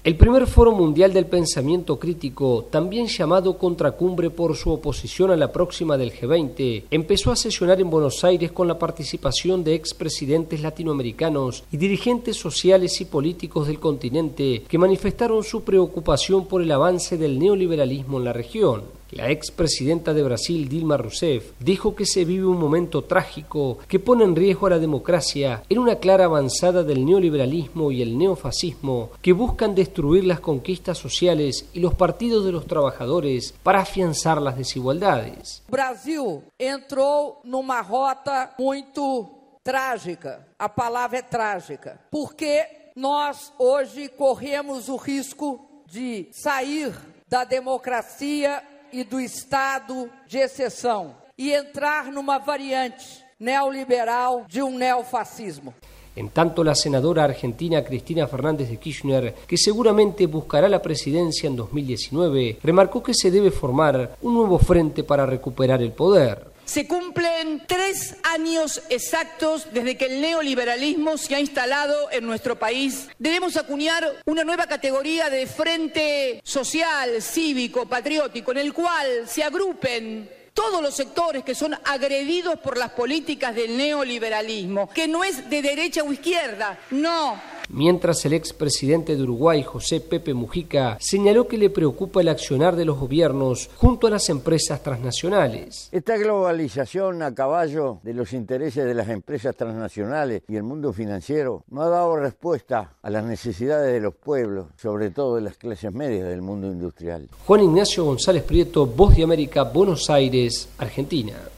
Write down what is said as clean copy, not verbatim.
El primer Foro Mundial del Pensamiento Crítico, también llamado Contracumbre por su oposición a la próxima del G20, empezó a sesionar en Buenos Aires con la participación de expresidentes latinoamericanos y dirigentes sociales y políticos del continente que manifestaron su preocupación por el avance del neoliberalismo en la región. La expresidenta de Brasil, Dilma Rousseff, dijo que se vive un momento trágico que pone en riesgo a la democracia en una clara avanzada del neoliberalismo y el neofascismo que buscan destruir las conquistas sociales y los partidos de los trabajadores para afianzar las desigualdades. Brasil entrou numa rota muito trágica. A palavra é trágica, porque nós hoje corremos o risco de sair da democracia e do estado de exceção e entrar numa variante neoliberal de neofascismo. En tanto, la senadora argentina Cristina Fernández de Kirchner, que seguramente buscará la presidencia en 2019, remarcó que se debe formar un nuevo frente para recuperar el poder. Se cumplen 3 años exactos desde que el neoliberalismo se ha instalado en nuestro país. Debemos acuñar una nueva categoría de frente social, cívico, patriótico, en el cual se agrupen todos los sectores que son agredidos por las políticas del neoliberalismo, que no es de derecha o izquierda, no. Mientras el expresidente de Uruguay, José Pepe Mujica, señaló que le preocupa el accionar de los gobiernos junto a las empresas transnacionales. Esta globalización a caballo de los intereses de las empresas transnacionales y el mundo financiero no ha dado respuesta a las necesidades de los pueblos, sobre todo de las clases medias del mundo industrial. Juan Ignacio González Prieto, Voz de América, Buenos Aires, Argentina.